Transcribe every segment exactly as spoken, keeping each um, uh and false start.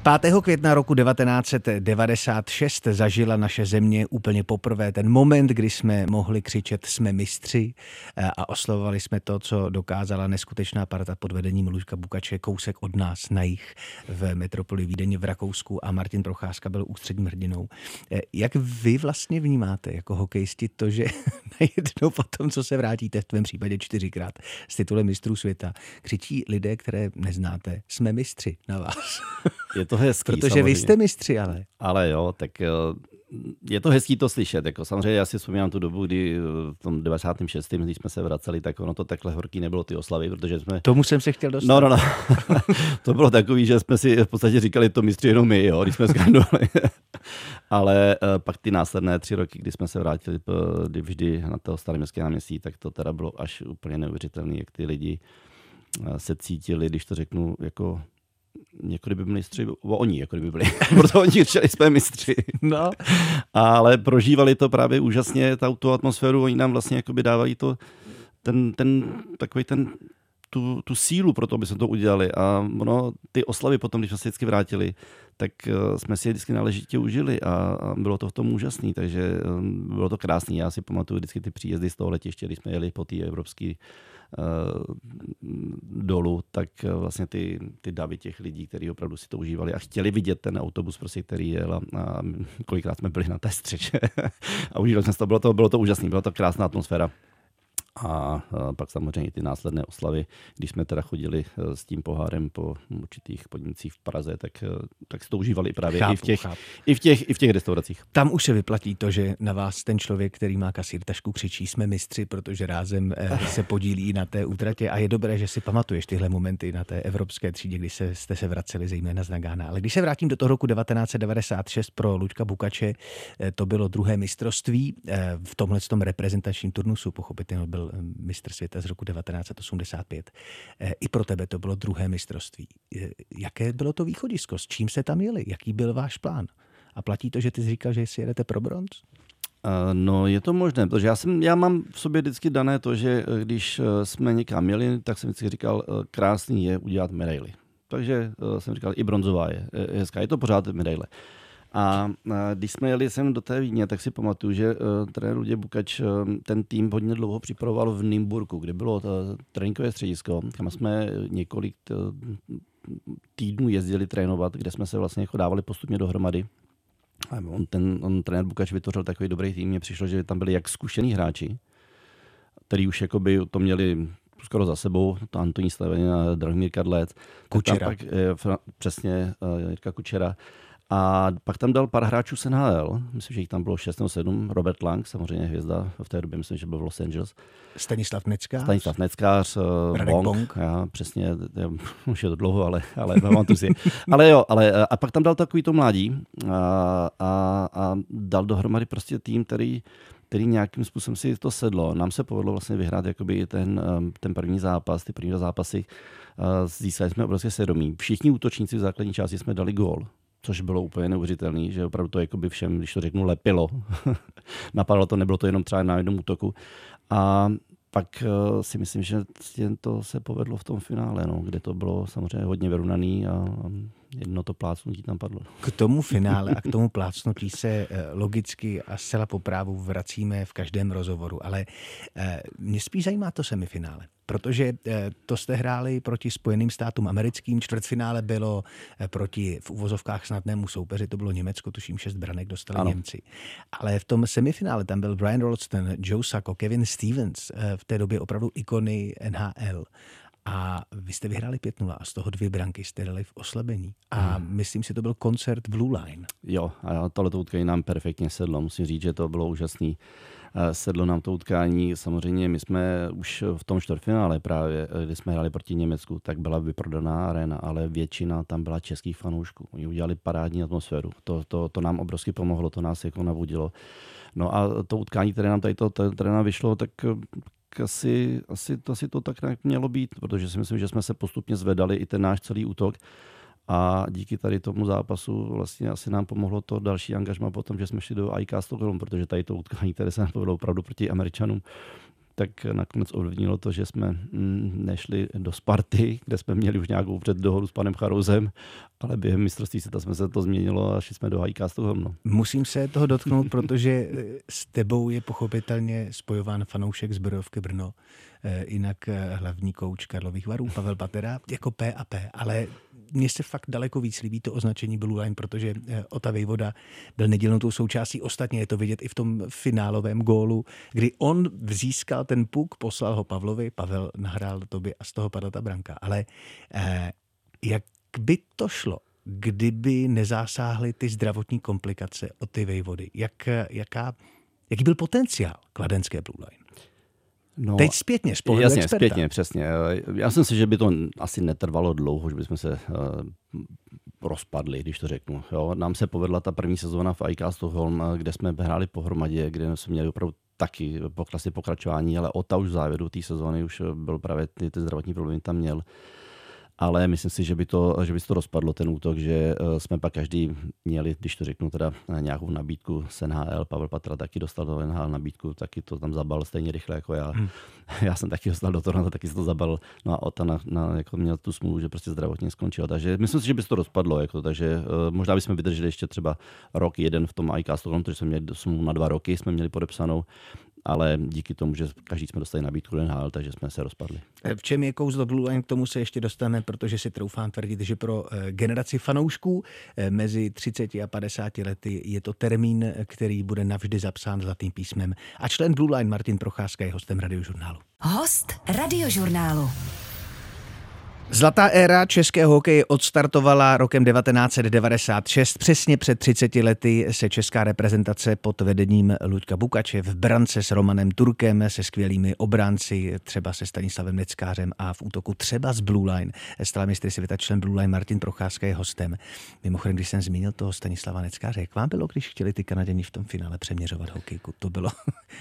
pátého května roku devatenáct set devadesát šest zažila naše země úplně poprvé ten moment, kdy jsme mohli křičet jsme mistři a oslovovali jsme to, co dokázala neskutečná parta pod vedením Luďka Bukače kousek od nás na jih v metropoli Vídeň v Rakousku a Martin Procházka byl ústředním hrdinou. Jak vy vlastně vnímáte jako hokejisti to, že najednou po tom, co se vrátíte v tvém případě čtyřikrát s titulem mistrů světa, křičí lidé, které neznáte, jsme mistři na vás? Je to hezký, protože samozřejmě. Vy jste mistři, ale. Ale jo, tak je to hezký to slyšet. Jako samozřejmě já si vzpomínám tu dobu, kdy v tom devadesátém šestém když jsme se vraceli, tak ono to takhle horký nebylo ty oslavy, protože jsme... Tomu jsem se chtěl dostat. No, no, no. To bylo takový, že jsme si v podstatě říkali to mistři jenom my, jo, když jsme skandovali. Ale pak ty následné tři roky, kdy jsme se vrátili vždy na to staré městské náměstí, tak to teda bylo až úplně neuvěřitelné, jak ty lidi se cítili, když to řeknu, jako jako kdyby byli mistři, oni jako kdyby byli, protože oni křičeli jsme mistři. No. Ale prožívali to právě úžasně, ta, tu atmosféru, oni nám vlastně jakoby dávali to, ten, ten, takový ten, tu, tu sílu pro to, aby jsme to udělali. A ono, ty oslavy potom, když jsme se vždycky vrátili, tak jsme si je vždycky náležitě užili a, a bylo to v tom úžasný, takže bylo to krásný. Já si pamatuju vždycky ty příjezdy z toho letiště, když jsme jeli po té evropské dolů, tak vlastně ty, ty davy těch lidí, kteří opravdu si to užívali a chtěli vidět ten autobus, prostě, který jel a, a kolikrát jsme byli na té střeše a užívali jsme to, bylo to, bylo to úžasný, byla to krásná atmosféra. A, a pak samozřejmě ty následné oslavy, když jsme teda chodili s tím pohárem po určitých podnicích v Praze, tak, tak si to užívali právě chápu, i, v těch, i, v těch, i v těch restauracích. Tam už se vyplatí to, že na vás ten člověk, který má kasír tašku, křičí jsme mistři, protože rázem se podílí na té útratě a je dobré, že si pamatuješ tyhle momenty na té evropské třídě, kdy se, jste se vraceli zejména z Nagána. Ale když se vrátím do toho roku devatenáct set devadesát šest pro Luďka Bukače, to bylo druhé mistrovství v tomhletom reprezentačním turnusu, pochopitelně byl mistr světa z roku devatenáct set osmdesát pět. I pro tebe to bylo druhé mistrovství. Jaké bylo to východisko? S čím se tam jeli? Jaký byl váš plán? A platí to, že ty jsi říkal, že si jedete pro bronz? No, je to možné, protože já, jsem, já mám v sobě vždycky dané to, že když jsme někam jeli, tak jsem vždycky říkal, krásný je udělat medaili. Takže jsem říkal, i bronzová je hezká, je to pořád medaile. A když jsme jeli sem do té Vídně, tak si pamatuju, že uh, trenér Luděk Bukač uh, ten tým hodně dlouho připravoval v Nymburku, kde bylo uh, tréninkové středisko, kam jsme několik uh, týdnů jezdili trénovat, kde jsme se vlastně jako dávali postupně dohromady. A on, ten on, trenér Bukač vytvořil takový dobrý tým, mně přišlo, že tam byli jak zkušení hráči, který už jakoby to měli skoro za sebou, to Antonín Slevenin a Drahomír Kadlec. Kučera. Pak, uh, přesně, uh, Jirka Kučera. A pak tam dal pár hráčů z N H L, myslím, že jich tam bylo šest nebo sedm, Robert Lang, samozřejmě hvězda, v té době myslím, že byl v Los Angeles. Stanislav Neckář. Stanislav Neckář, Bong. Bong, já přesně, já, už je to dlouho, ale, ale pamatuju si. Ale jo, ale a pak tam dal takový to mládí a, a, a dal dohromady prostě tým, který, který nějakým způsobem si to sedlo. Nám se povedlo vlastně vyhrát jakoby ten, ten první zápas, ty první zápasy. Získali jsme obrovské svědomí. Všichni útočníci v základní části jsme dali gól. Což bylo úplně neuvěřitelné, že opravdu to jakoby všem, když to řeknu, lepilo. Napadlo to, nebylo to jenom třeba na jednom útoku. A pak uh, si myslím, že to se povedlo v tom finále, no, kde to bylo samozřejmě hodně vyrovnaný a jedno to plácnutí tam padlo. K tomu finále a k tomu plácnutí se logicky a zcela po právu vracíme v každém rozhovoru, ale mě spíš zajímá to semifinále. Protože to jste hráli proti Spojeným státům americkým, čtvrtfinále bylo proti v uvozovkách snadnému soupeři, to bylo Německo, tuším šest branek dostali ano. Němci. Ale v tom semifinále tam byl Brian Rolston, Joe Sacco, Kevin Stevens, v té době opravdu ikony N H L. A vy jste vyhráli pět nula a z toho dvě branky jste dali v oslabení. A hmm. myslím si, to byl koncert Blue Line. Jo, a tohleto utkání nám perfektně sedlo. Musím říct, že to bylo úžasný. Sedlo nám to utkání. Samozřejmě my jsme už v tom čtvrtfinále právě, kdy jsme hráli proti Německu, tak byla vyprodaná arena, ale většina tam byla českých fanoušků. Oni udělali parádní atmosféru. To, to, to nám obrovsky pomohlo, to nás jako navodilo. No a to utkání, které nám tady to, které nám vyšlo, tak asi, asi, asi to tak mělo být, protože si myslím, že jsme se postupně zvedali i ten náš celý útok. A díky tady tomu zápasu vlastně asi nám pomohlo to další angažma potom, že jsme šli do I K Stockholm, protože tady to utkání, které se nám povedlo opravdu proti Američanům, tak nakonec ovlivnilo to, že jsme nešli do Sparty, kde jsme měli už nějakou předdohodu s panem Charouzem, ale během mistrovství světa jsme se to změnilo a šli jsme do H I K Stockholm. No. Musím se toho dotknout, protože s tebou je pochopitelně spojován fanoušek z Borovky Brno, jinak hlavní kouč Karlových Varů, Pavel Patera, jako P a P, ale mně se fakt daleko víc líbí to označení Blue Line, protože Ota Vejvoda byl nedílnou tou součástí. Ostatně je to vidět i v tom finálovém gólu, kdy on získal ten puk, poslal ho Pavlovi, Pavel nahrál do tobě a z toho padla ta branka. Ale eh, jak by to šlo, kdyby nezásáhly ty zdravotní komplikace od ty Vejvody? Jak, jaká, jaký byl potenciál kladenské Blue Line? No, teď zpětně, z pohledu jasně, experta. Zpětně, přesně. Já jsem si, že by to asi netrvalo dlouho, že bychom se uh, rozpadli, když to řeknu. Jo? Nám se povedla ta první sezóna v H I K Stockholm, kde jsme hráli pohromadě, kde jsme měli opravdu taky vlastně pokračování, ale Ota už v závěru té sezóny už byl právě ty, ty zdravotní problémy tam měl. Ale myslím si, že by, to, že by se to rozpadlo, ten útok, že jsme pak každý měli, když to řeknu, teda nějakou nabídku z N H L. Pavel Patra taky dostal do N H L nabídku, taky to tam zabal stejně rychle jako já. Hmm. Já jsem taky dostal do Toronto, taky se to zabal. No a Ota na, na, jako měl tu smůlu, že prostě zdravotně skončil. Takže myslím si, že by se to rozpadlo. Jako, takže uh, možná bychom vydrželi ještě třeba rok jeden v tom H I K Stockholm, protože jsme měli smůlu na dva roky, jsme měli podepsanou. Ale díky tomu, že každý jsme dostali nabídku do N H L, takže jsme se rozpadli. V čem je kouzlo Blue Line, k tomu se ještě dostaneme, protože si troufám tvrdit, že pro generaci fanoušků mezi třiceti a padesáti lety je to termín, který bude navždy zapsán zlatým písmem. A člen Blue Line Martin Procházka je hostem Radiožurnálu. Host Radiožurnálu. Zlatá éra českého hokeje odstartovala rokem devatenáct set devadesát šest. Přesně před třiceti lety se česká reprezentace pod vedením Luďka Bukače v brance s Romanem Turkem, se skvělými obránci, třeba se Stanislavem Neckářem a v útoku třeba z Blue Line. Stál mistr světa, člen Blue Line Martin Procházka je hostem. Mimochodem, když jsem zmínil toho Stanislava Neckáře, jak vám bylo, když chtěli ty Kanaděni v tom finále přeměřovat hokejku? To bylo...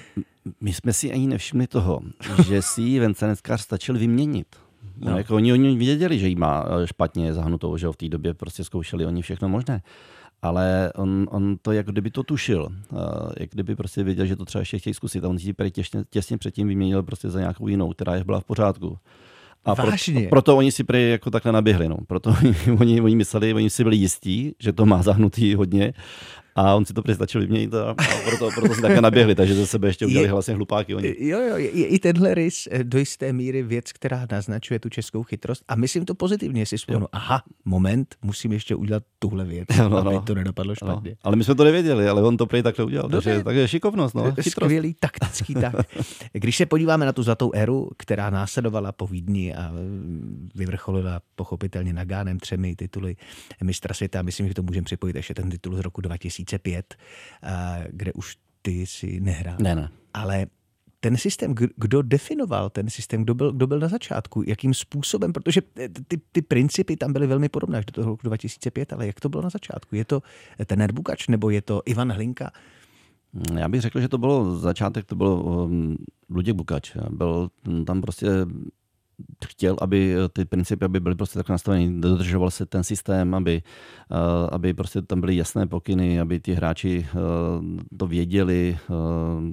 My jsme si ani nevšimli toho, že si Vence Neckář stačil vyměnit. No. Jako oni, oni věděli, že jí má špatně zahnutou, že v té době prostě zkoušeli oni všechno možné. Ale on, on to jako kdyby to tušil. Jak kdyby prostě věděl, že to třeba ještě chtějí zkusit. A on si těsně, těsně předtím vyměnil prostě za nějakou jinou, která je byla v pořádku. A Vážně? Pro, proto oni si prý jako takhle naběhli. No. Proto oni, oni mysleli, oni si byli jistí, že to má zahnutý hodně. A on si to přestačil vyměnit a, a proto, proto si takhle naběhli, takže ze sebe ještě udělali vlastně hlupáky. Oni. Jo, jo, je i tenhle rys do jisté míry věc, která naznačuje tu českou chytrost. A myslím to pozitivně, si vzpomenu. Aha, moment, musím ještě udělat tuhle věc, no, no, aby to nedopadlo špatně. No. Ale my jsme to nevěděli, ale on to prý takhle udělal. No, takže, takže šikovnost, no, chytrost. Skvělý taktický tak. Když se podíváme na tu zlatou éru, která následovala po Vídni a vyvrcholila pochopitelně Nagánem třemi tituly mistra světa, myslím, že to můžeme připojit ještě ten titul z roku dva tisíce pět, kde už ty si nehrál. Ne, ne. Ale ten systém, kdo definoval ten systém, kdo byl, kdo byl na začátku, jakým způsobem, protože ty, ty principy tam byly velmi podobné až do toho roku dva tisíce pět, ale jak to bylo na začátku? Je to ten Bukač nebo je to Ivan Hlinka? Já bych řekl, že to bylo začátek, to byl um, Luděk Bukač. Byl tam prostě chtěl, aby ty principy aby byly prostě tak nastavené, dodržoval se ten systém, aby, uh, aby prostě tam byly jasné pokyny, aby ti hráči uh, to věděli. Uh,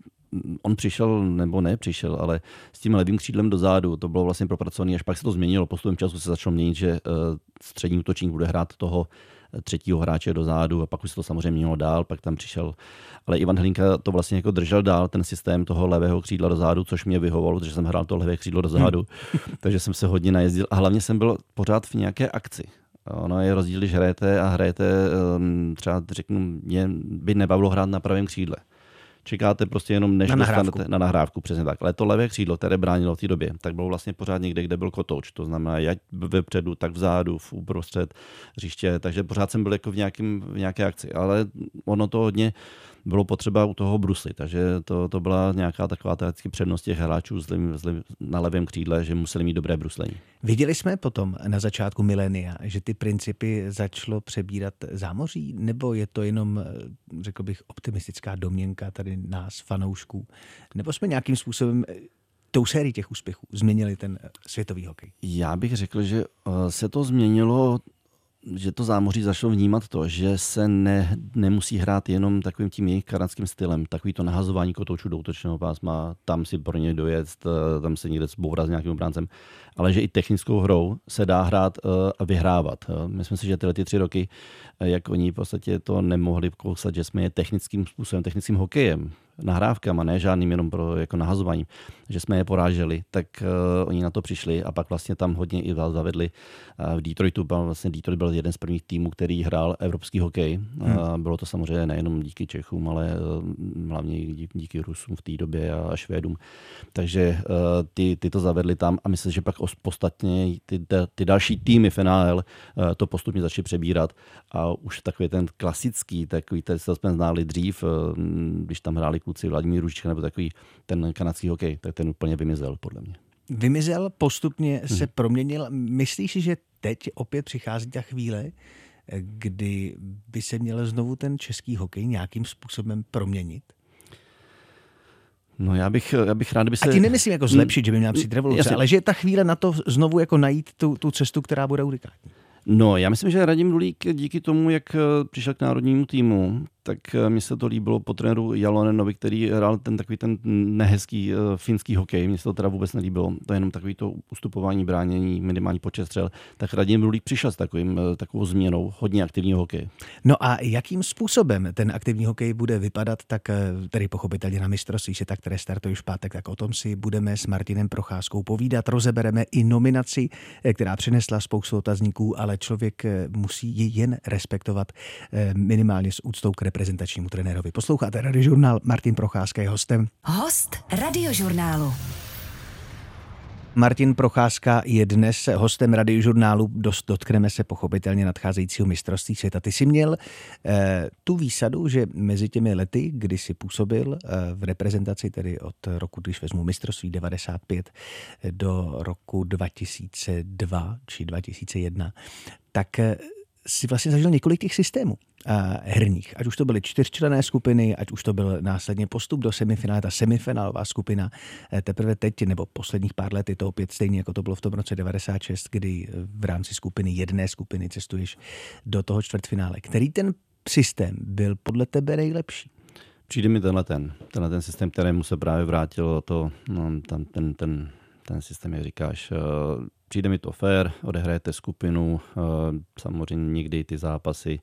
on přišel, nebo ne přišel, ale s tím levým křídlem dozadu, to bylo vlastně propracované, až pak se to změnilo, postupem času se začalo měnit, že uh, střední útočník bude hrát toho třetího hráče dozadu a pak už se to samozřejmě mělo dál, pak tam přišel. Ale Ivan Hlinka to vlastně jako držel dál, ten systém toho levého křídla dozadu, což mě vyhovovalo, protože jsem hrál to levé křídlo dozadu, hmm. takže jsem se hodně najezdil a hlavně jsem byl pořád v nějaké akci. Ono je rozdíl, když hrajete a hrajete, třeba řeknu, mě by nebavilo hrát na pravém křídle. Čekáte prostě jenom, než na dostanete nahrávku. na nahrávku, přesně tak. Ale to levé křídlo, které bránilo v té době, tak bylo vlastně pořád někde, kde byl kotouč. To znamená, jak vepředu, tak vzadu, v uprostřed hřiště. Takže pořád jsem byl jako v, nějakým, v nějaké akci. Ale ono to hodně bylo potřeba u toho bruslit. Takže to, to byla nějaká taková taktický přednost těch hráčů zlým, zlým, na levém křídle, že museli mít dobré bruslení. Viděli jsme potom na začátku milénia, že ty principy začalo přebírat zámoří, nebo je to jenom, řekl bych, optimistická domněnka tady nás, fanoušků, nebo jsme nějakým způsobem tou sérií těch úspěchů změnili ten světový hokej? Já bych řekl, že se to změnilo že to zámoří začalo vnímat to, že se ne, nemusí hrát jenom takovým tím jejich kanadským stylem, takový to nahazování kotoučů do útočného pásma, tam si pro ně dojet, tam se někde zbourat s nějakým obráncem, ale že i technickou hrou se dá hrát a vyhrávat. Myslím si, že tyhle ty tři roky, jak oni v podstatě to nemohli kousat, že jsme je technickým způsobem, technickým hokejem, nahrávkama, ne žádným jenom pro jako nahazování, že jsme je poráželi, tak uh, oni na to přišli a pak vlastně tam hodně i vás zavedli. Uh, v Detroitu byl, vlastně Detroit byl jeden z prvních týmů, který hrál evropský hokej. Hmm. Uh, bylo to samozřejmě nejenom díky Čechům, ale uh, hlavně díky, díky Rusům v té době a, a Švédům. Takže uh, ty, ty to zavedli tam a myslím, že pak podstatně ty, ty další týmy v N H L uh, to postupně začaly přebírat a už takový ten klasický, takový, který jsme znali dřív, uh, když tam hráli kluci Vladimír Růžička nebo takový ten kanadský hokej, tak ten úplně vymizel podle mě. Vymizel, postupně se hmm. proměnil. Myslíš si, že teď opět přichází ta chvíle, kdy by se měl znovu ten český hokej nějakým způsobem proměnit? No já bych, já bych rád, kdyby se... A ti nemyslím jako zlepšit, že by měla přijít revoluce, Jasně. ale že je ta chvíle na to znovu jako najít tu, tu cestu, která bude unikátní. No, já myslím, že Radim Rulík díky tomu, jak přišel k národnímu týmu, tak mně se to líbilo po trenéru Jalonenovi, který hrál ten takový ten nehezký uh, finský hokej. Mně se to teda vůbec nelíbilo. To je jenom takový to ustupování, bránění, minimální počet střel. Tak Radim Rulík přišel s takovým, uh, takovou změnou hodně aktivního hokeje. No a jakým způsobem ten aktivní hokej bude vypadat, tak tedy pochopitelně na mistrovství světa, které startují už v pátek, tak o tom si budeme s Martinem Procházkou povídat. Rozebereme i nominaci, která přinesla spoustu otazníků, ale člověk musí ji jen respektovat minimálně s úctou k reprezentačnímu trenérovi. Posloucháte Radiožurnál, Martin Procházka je hostem. Host Radiožurnálu. Martin Procházka je dnes hostem Radiožurnálu. Dost dotkneme se pochopitelně nadcházejícího mistrovství světa. Ty jsi měl eh, tu výsadu, že mezi těmi lety, kdy jsi působil eh, v reprezentaci, tedy od roku, když vezmu mistrovství devadesát pět do roku dva tisíce dva či dva tisíce jedna, tak eh, si vlastně zažil několik těch systémů uh, herních. Ať už to byly čtyřčlenné skupiny, ať už to byl následně postup do semifinále, ta semifinálová skupina. Uh, teprve teď, nebo posledních pár let, je to opět stejně, jako to bylo v tom roce devadesát šest, kdy v rámci skupiny, jedné skupiny cestuješ do toho čtvrtfinále. Který ten systém byl podle tebe nejlepší? Přijde mi tenhle ten, tenhle ten systém, kterému se právě vrátilo to, no, tam, ten, ten, ten systém, jak říkáš, uh, přijde mi to fair, odehrajete skupinu, samozřejmě někdy ty zápasy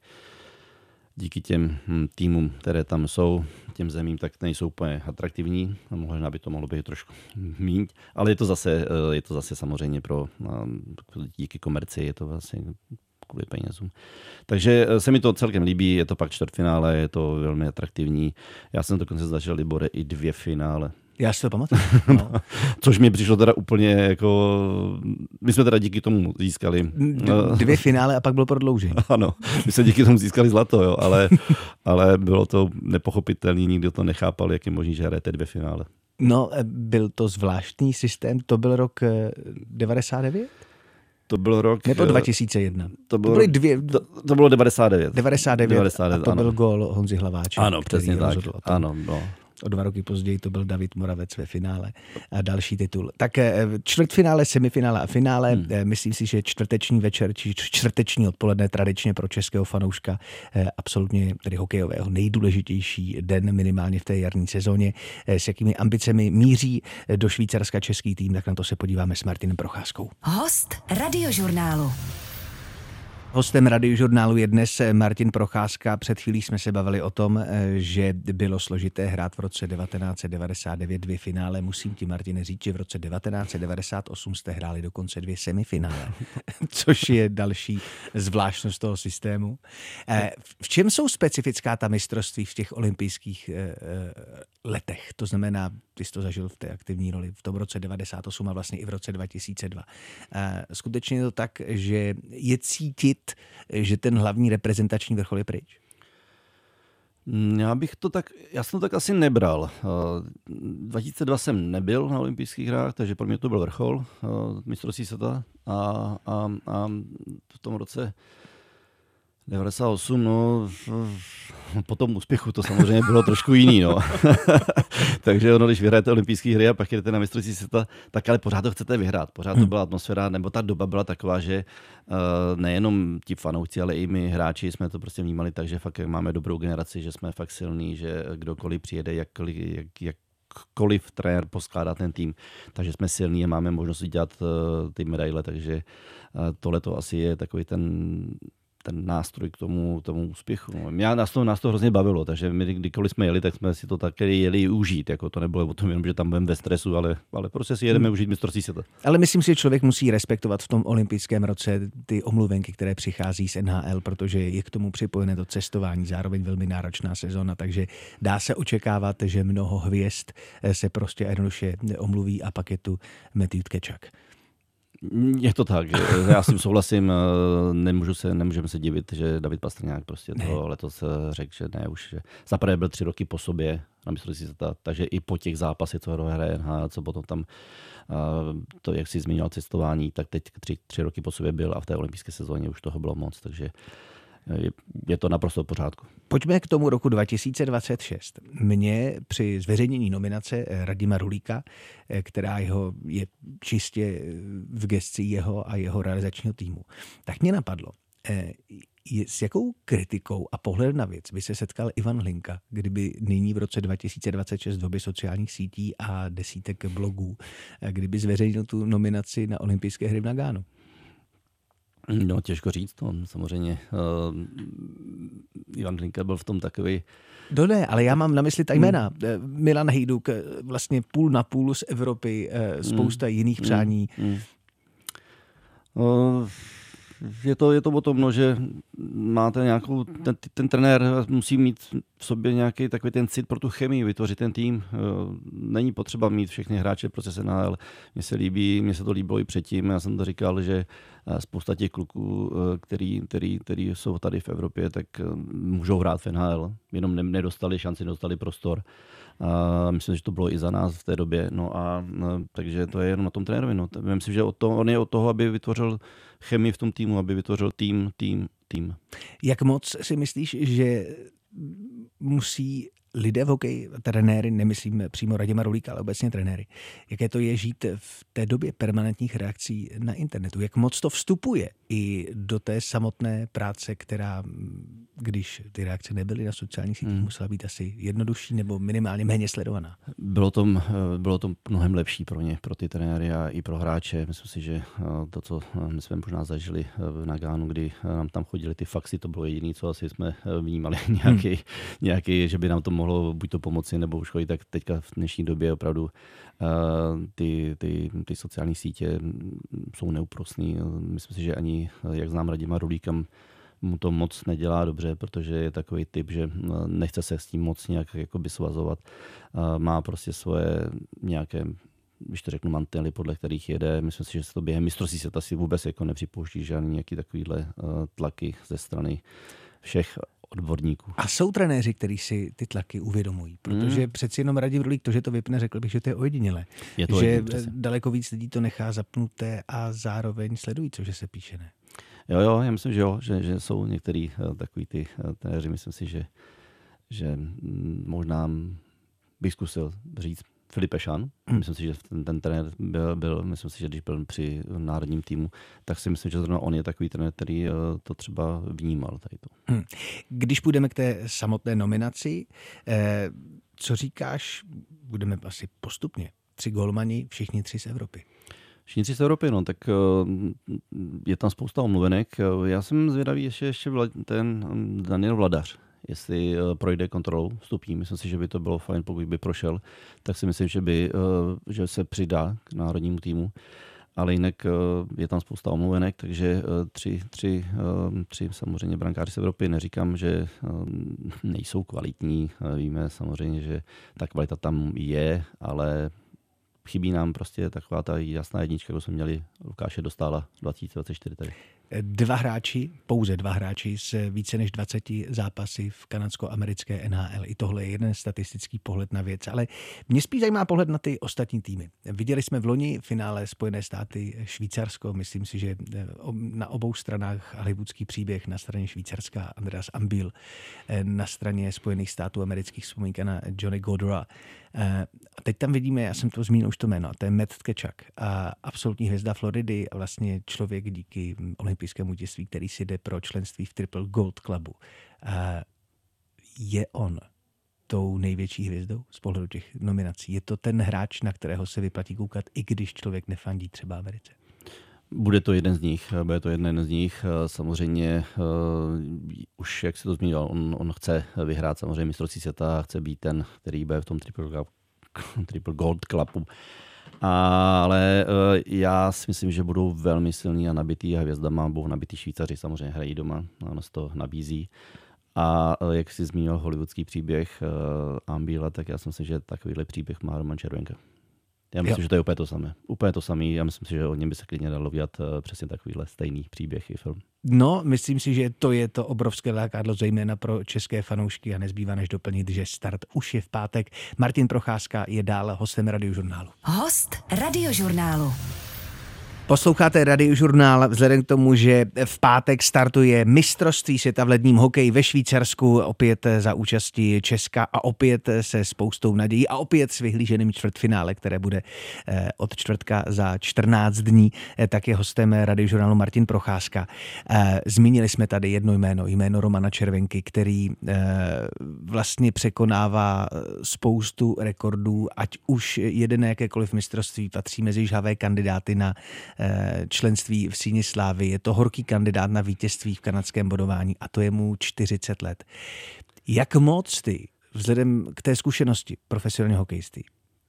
díky těm týmům, které tam jsou, těm zemím, tak nejsou úplně atraktivní. Možná by to mohlo být trošku míň, ale je to zase, je to zase samozřejmě pro díky komerci, je to vlastně kvůli penězům. Takže se mi to celkem líbí, je to pak čtvrtfinále, je to velmi atraktivní. Já jsem dokonce zažil, Libore, i dvě finále. Já si to pamatuju. No. Což mi přišlo teda úplně jako... My jsme teda díky tomu získali... Dvě finále a pak bylo prodloužení. Ano, my jsme díky tomu získali zlato, jo, ale, ale bylo to nepochopitelné, nikdo to nechápal, jak je možný, že hrajete dvě finále. No, byl to zvláštní systém, to byl rok devadesát devět? To byl rok... Nebo dva tisíce jedna. To bylo, to byly dvě... To, to bylo devadesát devět. devadesát devět, devadesát devět a to ano. byl gól Honzy Hlaváče. Ano, přesně tak. Ano, no. O dva roky později to byl David Moravec ve finále a další titul. Tak čtvrtfinále, semifinále a finále. Hmm. Myslím si, že čtvrteční večer či čtvrteční odpoledne tradičně pro českého fanouška absolutně tedy hokejového nejdůležitější den minimálně v té jarní sezóně. S jakými ambicemi míří do Švýcarska český tým, tak na to se podíváme s Martinem Procházkou. Host Radiožurnálu. Hostem Radiožurnálu je dnes Martin Procházka. Před chvílí jsme se bavili o tom, že bylo složité hrát v roce devatenáct set devadesát devět dvě finále. Musím ti, Martine, říct, že v roce devatenáct set devadesát osm jste hráli dokonce dvě semifinále, což je další zvláštnost toho systému. V čem jsou specifická ta mistrovství v těch olympijských letech? To znamená, ty jsi to zažil v té aktivní roli v tom roce devadesát osm a vlastně i v roce dva tisíce dva. Skutečně je to tak, že je cítit, že ten hlavní reprezentační vrchol je pryč? Já bych to tak, já jsem to tak asi nebral. dva tisíce dva jsem nebyl na olympijských hrách, takže pro mě to byl vrchol mistrovství světa a, a, a v tom roce devadesát osm, no po tom úspěchu to samozřejmě bylo trošku jiný, no. Takže ono, když vyhrajete olympijské hry a pak jdete na mistrovství světa, tak ale pořád to chcete vyhrát. Pořád to byla atmosféra, nebo ta doba byla taková, že uh, nejenom ti fanoušci, ale i my hráči jsme to prostě vnímali tak, že fakt máme dobrou generaci, že jsme fakt silní, že kdokoliv přijede, jakkoliv, jak, jakkoliv trenér poskládá ten tým, takže jsme silní a máme možnost dělat uh, ty medaile, takže uh, tohle to asi je takový ten ten nástroj k tomu, tomu úspěchu. No. Mě nás to, nás to hrozně bavilo, takže my kdykoliv jsme jeli, tak jsme si to také jeli užít. Jako to nebylo o tom jenom, že tam budeme ve stresu, ale, ale prostě si jedeme hmm. užít mistrovství světa. Ale myslím si, že člověk musí respektovat v tom olympijském roce ty omluvenky, které přichází z N H L, protože je k tomu připojené to cestování, zároveň velmi náročná sezona, takže dá se očekávat, že mnoho hvězd se prostě jednoduše omluví a pak je tu Matthew Tkečuk. Je to tak, já s tím souhlasím, nemůžu se, nemůžeme se divit, že David Pastrňák prostě to letos řekl, že ne, už zaprvé byl tři roky po sobě na mistrovství světa, takže i po těch zápasech, co hraje N H L, co potom tam to, jak si zmínil cestování, tak teď tři, tři roky po sobě byl a v té olympijské sezóně už toho bylo moc, takže je, je to naprosto v pořádku. Pojďme k tomu roku dva tisíce dvacet šest. Mně při zveřejnění nominace Radima Rulíka, která jeho je čistě v gesci jeho a jeho realizačního týmu, tak mě napadlo, s jakou kritikou a pohledem na věc by se setkal Ivan Hlinka, kdyby nyní v roce dva tisíce dvacet šest v době sociálních sítí a desítek blogů, kdyby zveřejnil tu nominaci na olympijské hry v Nagánu? No, těžko říct to. Samozřejmě uh, Ivan Hlinka byl v tom takový... No ne, ale já mám na mysli ta jména. Mm. Milan Hejduk, vlastně půl na půl z Evropy, spousta mm. jiných přání. Mm. Uh, je, to, je to o tom, no, že máte nějakou... Ten, ten trenér musí mít v sobě nějaký takový ten cit pro tu chemii, vytvořit ten tým. Uh, není potřeba mít všechny hráče pro N H L. Mně se líbí, mně se to líbilo i předtím. Já jsem to říkal, že spousta těch kluků, který, který, který jsou tady v Evropě, tak můžou hrát v N H L. Jenom nedostali šanci, nedostali prostor. A myslím, že to bylo i za nás v té době. No a no, takže to je jenom na tom trenérovi. No. Myslím si, že od toho, on je od toho, aby vytvořil chemii v tom týmu, aby vytvořil tým, tým, tým. Jak moc si myslíš, že musí lidé v hokeji, trenéry, nemyslím přímo Radima Rulíka, ale obecně trenéry, jaké to je žít v té době permanentních reakcí na internetu? Jak moc to vstupuje i do té samotné práce, která, když ty reakce nebyly na sociálních sítích, hmm. musela být asi jednodušší nebo minimálně méně sledovaná? Bylo to, bylo to mnohem lepší pro ně, pro ty trenéry a i pro hráče. Myslím si, že to, co my jsme možná zažili v Nagánu, kdy nám tam chodili ty faxy, to bylo jediné, co asi jsme vnímali nějaký, hmm. nějaký, že by nám to mohlo buď to pomoci nebo uškodit, tak teďka v dnešní době opravdu uh, ty, ty, ty sociální sítě jsou neúprosný. Myslím si, že ani, jak znám Radima Rulíka, mu to moc nedělá dobře, protože je takový typ, že nechce se s tím moc nějak jakoby svazovat. Uh, má prostě svoje nějaké, když to řeknu, mantely, podle kterých jede. Myslím si, že se to během mistrovství světa si vůbec jako nepřipouští žádný nějaký takovýhle uh, tlaky ze strany všech odborníků. A jsou trenéři, kteří si ty tlaky uvědomují, protože mm. přeci jenom Radim Rulík to, že to vypne, řekl bych, že to je ojedinělé. Je to že ojedinělé, daleko víc lidí to nechá zapnuté a zároveň sledují, cože se píše, ne? Jo, jo, já myslím, že jo, že, že jsou některý takový ty trenéři, myslím si, že, že možná bych zkusil říct Filip Ešan. Hmm. Myslím si, že ten, ten trenér byl, byl, myslím si, že když byl při národním týmu, tak si myslím, že zrovna on je takový trenér, který to třeba vnímal. Tady to. Hmm. Když půjdeme k té samotné nominaci, eh, co říkáš, budeme asi postupně, tři golmani, všichni tři z Evropy. Všichni tři z Evropy, no, tak je tam spousta omluvenek. Já jsem zvědavý ještě, ještě ten Daniel Vladař, jestli projde kontrolou vstupní. Myslím si, že by to bylo fajn, pokud by prošel, tak si myslím, že, by, že se přidá k národnímu týmu. Ale jinak je tam spousta omluvenek, takže tři, tři, tři samozřejmě brankáři z Evropy. Neříkám, že nejsou kvalitní. Víme samozřejmě, že ta kvalita tam je, ale chybí nám prostě taková ta jasná jednička, kterou jsme měli Lukáše Dostála dvacet dvacet čtyři tady. Dva hráči, pouze dva hráči s více než dvaceti zápasy v kanadsko-americké N H L. I tohle je jeden statistický pohled na věc, ale mě spíš zajímá pohled na ty ostatní týmy. Viděli jsme v loni finále Spojené státy Švýcarsko, myslím si, že na obou stranách hollywoodský příběh, na straně Švýcarska Andreas Ambil, na straně Spojených států amerických vzpomínka na Johnny Gaudreaua. A teď tam vidíme, já jsem to zmínil už to jméno, to je Matt Tkachuk, a absolutní hvězda Floridy a vlastně člověk díky olympijskému vítězství, který si jde pro členství v Triple Gold Clubu. A je on tou největší hvězdou z pohledu těch nominací? Je to ten hráč, na kterého se vyplatí koukat, i když člověk nefandí třeba Americe? Bude to jeden z nich, bude to jeden z nich. Samozřejmě uh, už, jak se to zmínil, on, on chce vyhrát samozřejmě mistrovství světa, chce být ten, který bude v tom Triple, triple Gold Clubu. Ale uh, já si myslím, že budou velmi silní a nabitý a hvězdama, budou nabitý Švýcaři, samozřejmě hrají doma, ono se to nabízí. A uh, jak jsi zmínil hollywoodský příběh uh, Ambila, tak já si myslím, že takovýhle příběh má Roman Červenka. Já myslím, jo. že to je úplně to samé. Úplně to samé. Já myslím si, že o něm by se klidně dalo udělat uh, přesně takovýhle stejný příběh i film. No, myslím si, že to je to obrovské lákadlo, zejména pro české fanoušky, a nezbývá než doplnit, že start už je v pátek. Martin Procházka je dál hostem Radiožurnálu. Host Radiožurnálu. Posloucháte Radiožurnál vzhledem k tomu, že v pátek startuje mistrovství světa v ledním hokeji ve Švýcarsku, opět za účasti Česka a opět se spoustou nadějí a opět s vyhlíženým čtvrtfinále, které bude od čtvrtka za čtrnáct dní. Tak je hostem Radiožurnálu Martin Procházka. Zmínili jsme tady jedno jméno, jméno Romana Červenky, který vlastně překonává spoustu rekordů, ať už jede na jakékoliv mistrovství, patří mezi žhavé kandidáty na členství v Síni slávy. Je to horký kandidát na vítězství v kanadském bodování a to je mu čtyřicet let. Jak moc ty, vzhledem k té zkušenosti profesionálního hokejisty,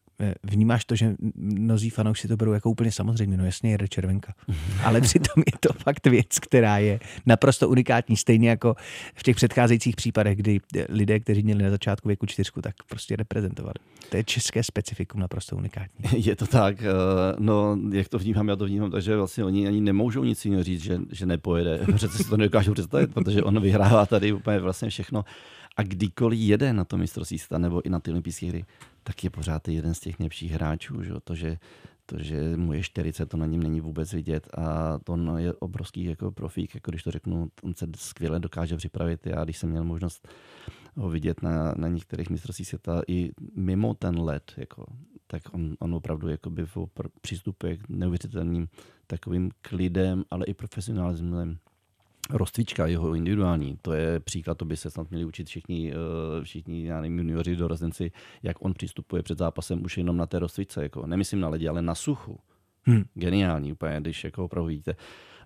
vnímáš to, že mnozí fanoušci to berou jako úplně samozřejmě, no jasně jede Červenka. Ale přitom je to fakt věc, která je naprosto unikátní, stejně jako v těch předcházejících případech, kdy lidé, kteří měli na začátku věku čtyřku, tak prostě reprezentovali. To je české specifikum naprosto unikátní. Je to tak, no jak to vnímám, já to vnímám, takže vlastně oni ani nemůžou nic jiného říct, že, že nepojede. Přece si to nedokážu představit, protože on vyhrává tady úplně vlastně všechno. A kdykoliv jede na to mistrovství světa nebo i na ty olympijské hry, tak je pořád jeden z těch nejlepších hráčů. Že? To, že, to, že mu je čtyřicet, to na něm není vůbec vidět. A to on je obrovský jako profík, jako když to řeknu, on se skvěle dokáže připravit. Já, když jsem měl možnost ho vidět na, na některých mistrovství světa i mimo ten let, jako, tak on, on opravdu jakoby přistupuje k neuvěřitelným takovým klidem, ale i profesionalismem. Rozcvička jeho individuální, to je příklad, to by se snad měli učit všichni, všichni já nevím, junioři, dorostenci, jak on přistupuje před zápasem už jenom na té rozcvičce, jako nemyslím na ledě, ale na suchu. Hmm. Geniální úplně, když jako opravdu vidíte.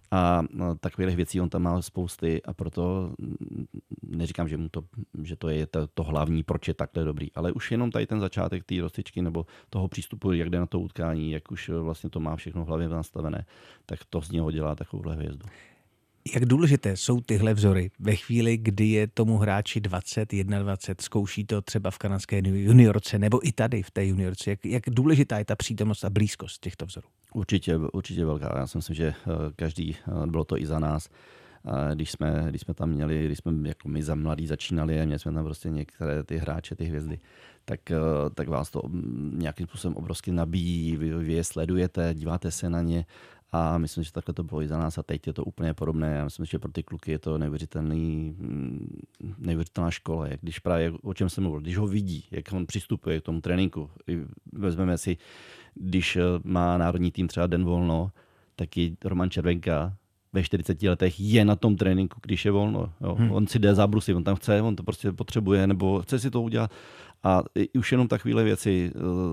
A no, takových věcí on tam má spousty a proto neříkám, že, mu to, že to je to, to hlavní, proč je takhle dobrý, ale už jenom tady ten začátek té rozcvičky nebo toho přístupu, jak jde na to utkání, jak už vlastně to má všechno v hlavě nastavené, tak to z něho dělá takovouhle hvězdu. Jak důležité jsou tyhle vzory ve chvíli, kdy je tomu hráči dvacet, dvacet jedna, zkouší to třeba v kanadské juniorce nebo i tady v té juniorce? Jak, jak důležitá je ta přítomnost a blízkost těchto vzorů? Určitě, určitě velká. Já si myslím, že každý, bylo to i za nás, když jsme, když jsme tam měli, když jsme jako my za mladí začínali a měli jsme tam prostě některé ty hráče, ty hvězdy, tak, tak vás to nějakým způsobem obrovsky nabíjí, vy, vy je sledujete, díváte se na ně. A myslím, že takhle to bylo i za nás a teď je to úplně podobné. Já myslím, že pro ty kluky je to neuvěřitelný, neuvěřitelná škola. Jak když právě, o čem jsem mluvil, když ho vidí, jak on přistupuje k tomu tréninku. Vezmeme si, když má národní tým třeba den volno, tak i Roman Červenka ve čtyřiceti letech je na tom tréninku, když je volno. Jo. Hmm. On si jde zábrusy, on tam chce, on to prostě potřebuje, nebo chce si to udělat. A už jenom takovéhle věci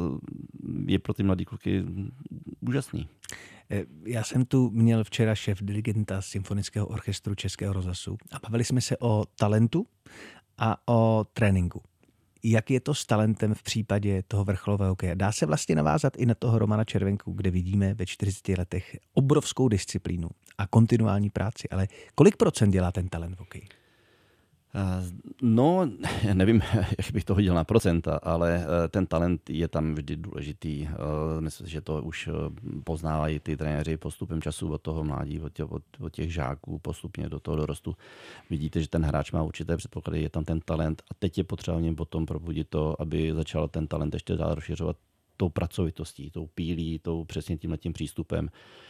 je pro ty mladý kluky úžasný. Já jsem tu měl včera šéf dirigenta Symfonického orchestru Českého rozhlasu a bavili jsme se o talentu a o tréninku. Jak je to s talentem v případě toho vrcholového hokeje? Dá se vlastně navázat i na toho Romana Červenku, kde vidíme ve čtyřiceti letech obrovskou disciplínu a kontinuální práci, ale kolik procent dělá ten talent v hokeji? No, nevím, jak bych to hodil na procenta, ale ten talent je tam vždy důležitý. Myslím, že to už poznávají ty trenéři postupem času od toho mládí, od těch, od těch žáků postupně do toho dorostu. Vidíte, že ten hráč má určité předpoklady, je tam ten talent a teď je potřeba v něm potom probudit to, aby začal ten talent ještě dál rozšiřovat tou pracovitostí, tou pílí, tou přesně tímhletím přístupem.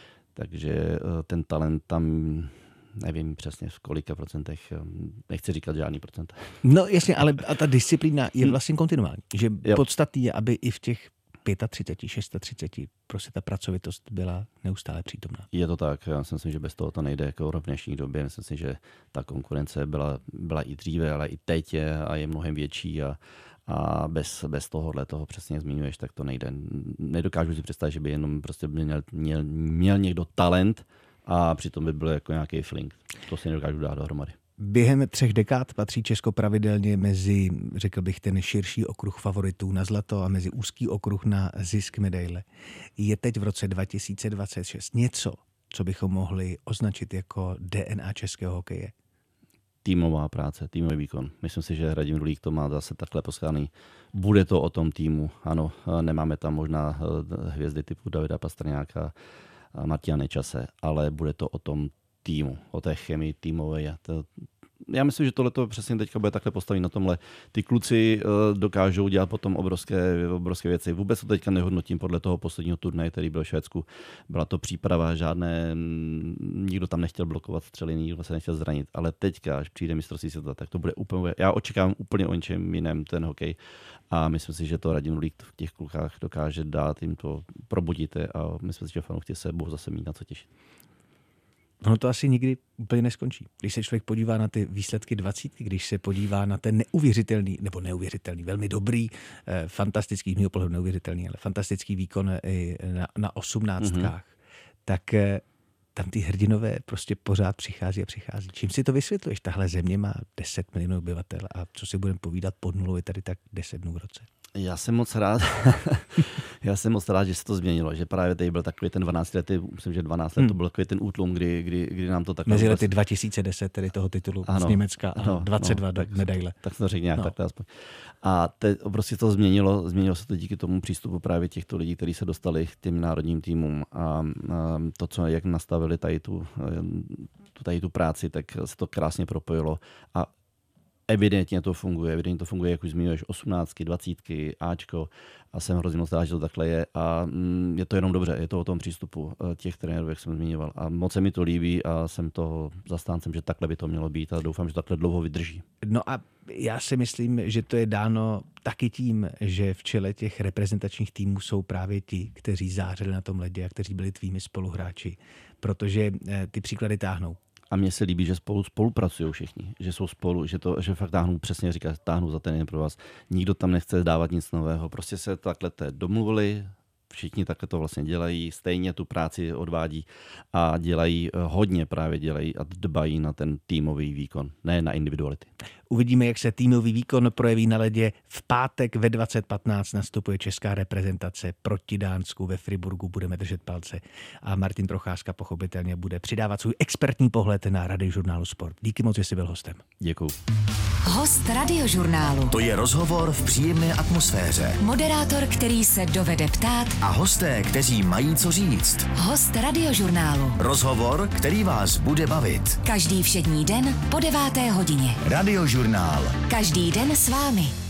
Takže ten talent tam... Nevím přesně v kolika procentech, nechci říkat žádný procent. No jasně, ale a ta disciplína je vlastně kontinuální. Že jo. Podstatný je, aby i v těch třicet pět, třicet šest prostě ta pracovitost byla neustále přítomná. Je to tak, já si myslím, že bez toho to nejde jako v dnešní době. Myslím si, že ta konkurence byla, byla i dříve, ale i teď je a je mnohem větší a, a bez, bez tohohle toho přesně zmiňuješ, tak to nejde. Nedokážu si představit, že by jenom prostě měl, měl, měl někdo talent, a přitom by byl jako nějaký flink. To si nedokážu dát dohromady. Během třech dekád patří Česko pravidelně mezi, řekl bych, ten širší okruh favoritů na zlato a mezi úzký okruh na zisk medaile. Je teď v roce dva tisíce dvacet šest něco, co bychom mohli označit jako D N A českého hokeje? Týmová práce, týmový výkon. Myslím si, že Radim Rulík to má zase takhle poskládaný. Bude to o tom týmu. Ano, nemáme tam možná hvězdy typu Davida Pastrňáka a Martina Nečase, ale bude to o tom týmu, o té chemii týmové. To, já myslím, že tohleto přesně teďka bude takhle postavit na tomhle. Ty kluci uh, dokážou dělat potom obrovské, obrovské věci. Vůbec to teďka nehodnotím podle toho posledního turnaje, který byl v Švédsku. Byla to příprava, žádné, nikdo tam nechtěl blokovat střely, nikdo se nechtěl zranit, ale teďka, až přijde mistrovství světa, tak to bude úplně, já očekávám úplně o něčem jiném ten hokej a myslím si, že to Radim Rulík v těch klukách dokáže dát, jim to probudíte a myslím si, že fanoušci se budou zase mít na co těšit. Ono to asi nikdy úplně neskončí. Když se člověk podívá na ty výsledky dvacítky, když se podívá na ten neuvěřitelný, nebo neuvěřitelný, velmi dobrý, eh, fantastický, z mého pohledu neuvěřitelný, ale fantastický výkon i na, na osmnáctkách, mm-hmm. tak eh, tam ty hrdinové prostě pořád přichází a přichází. Čím si to vysvětluješ? Tahle země má deset milionů obyvatel a co si budeme povídat, pod nulou je tady tak deset dnů v roce. Já jsem moc rád, já jsem moc rád, že se to změnilo, že právě tady byl takový ten dvanáctiletý, myslím, že dvanáct let hmm. to byl takový ten útlum, kdy, kdy, kdy nám to takhle... Mezi lety dva tisíce deset, tedy toho titulu ano, z Německa a ano, dvacet dva no, tak, medaile. Tak to řekl nějak no. takhle aspoň. A teď prostě to změnilo, změnilo se to díky tomu přístupu právě těchto lidí, kteří se dostali k těm národním týmům a, a to, co jak nastavili tady tu, tady tu práci, tak se to krásně propojilo a evidentně to funguje, evidentně to funguje, jak už zmiňuješ, osmnáctky, dvacítky, Ačko a jsem hrozně moc rád, že to takhle je a je to jenom dobře, je to o tom přístupu těch trenérů, jak jsem zmiňoval a moc se mi to líbí a jsem toho zastáncem, že takhle by to mělo být a doufám, že to takhle dlouho vydrží. No a já si myslím, že to je dáno taky tím, že v čele těch reprezentačních týmů jsou právě ti, kteří zářili na tom ledě a kteří byli tvými spoluhráči, protože ty příklady táhnou. A mně se líbí, že spolu spolupracují všichni, že jsou spolu, že to, že fakt táhnou, přesně říká, táhnou za ten jen pro vás. Nikdo tam nechce dávat nic nového, prostě se takhle domluvili, všichni takhle to vlastně dělají, stejně tu práci odvádí a dělají hodně právě dělají a dbají na ten týmový výkon, ne na individuality. Uvidíme, jak se týmový výkon projeví na ledě. V pátek ve dvacet patnáct nastupuje česká reprezentace proti Dánsku ve Friburgu. Budeme držet palce a Martin Procházka pochopitelně bude přidávat svůj expertní pohled na Radiožurnálu Sport. Díky moc, že jsi byl hostem. Děkuju. Host Radiožurnálu. To je rozhovor v příjemné atmosféře. Moderátor, který se dovede ptát. A hosté, kteří mají co říct. Host Radiožurnálu. Rozhovor, který vás bude bavit. Každý všední den po deváté hodině. Radiožurnál. Každý den s vámi.